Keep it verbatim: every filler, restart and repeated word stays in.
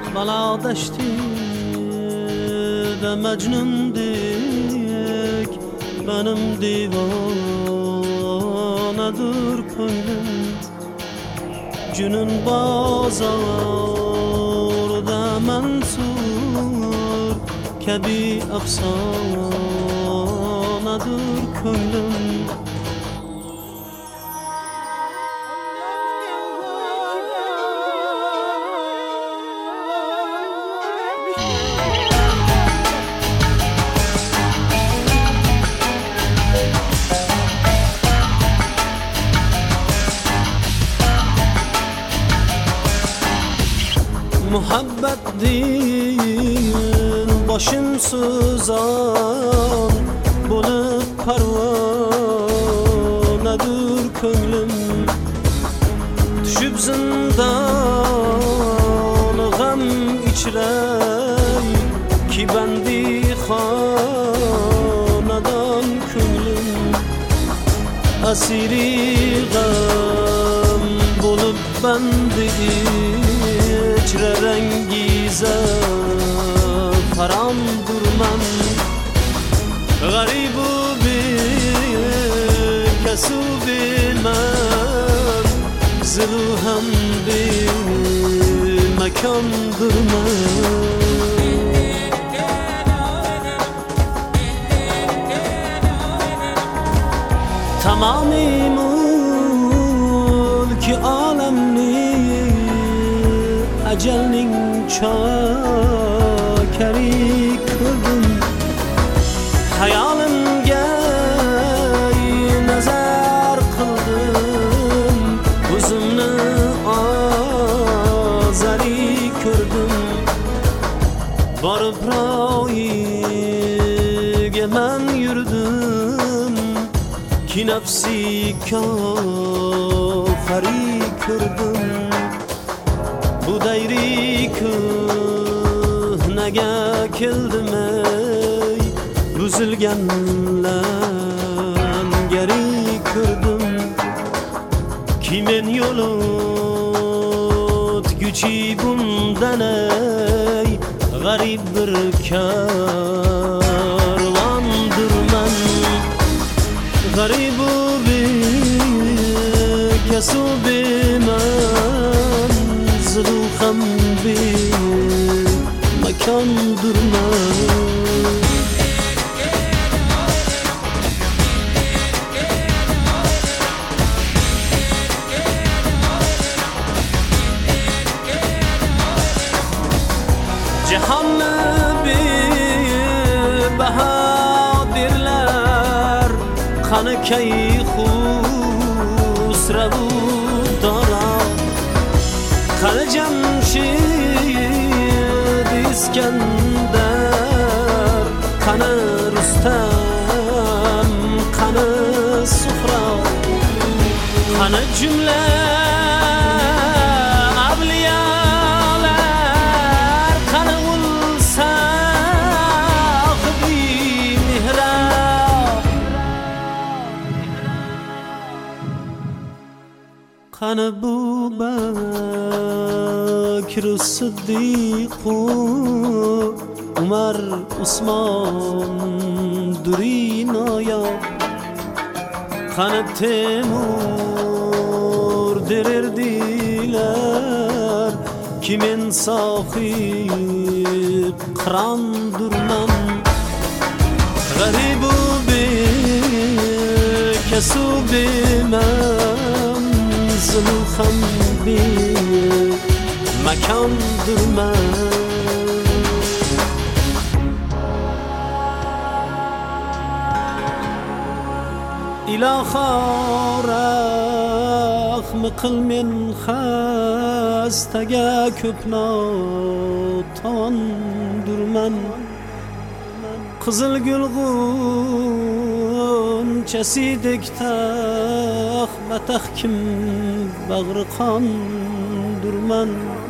baladaşti de Mecnun'dik benim divanedir koynum Günün bazarda mensur kebi efsanedir koynum Muhabbet değil başım sızan bulup parvanedir könglim Düşüp zindan gam içrey ki bendi hanedan könglim Asiri gam bulup bendi içre rengize paramdır men Garibu bir kesu bilmem Zırhem bir mekandır men Tamami mulki alemni Ecelning çakeri kıldım Hayalimge nazar kıldım Uzumni azari kürdüm Barıp rayige men yürüdüm Ki nefsi kaferi kürdüm Bu dayri köhnege keldim ey Büzülgenlen geri kürdüm Kimin yolut güçi bundan ey Garip bir karvandır men Garibu bir kesu bilmem Zırhım bir mekandır men Cihanı bir bahadirler Kanı keyhusrevu dara Kanı Cemşid İskender Kanı Rüstem Kanı Sufra Kanı cümle avliyalar Kanı ul sahibi mihra Kanı bu Bekir Sıddık Umar Osman Durinaya Kanı Temur dirirdiler Kimin sahip kırandır men Garibu bir kesu bilmem Zılham bir mekandır men İlaha rahmi qil men xastaga ko'pnotondirman Qizil gul g'unchasidek tax bataq kim bag'ri qondirman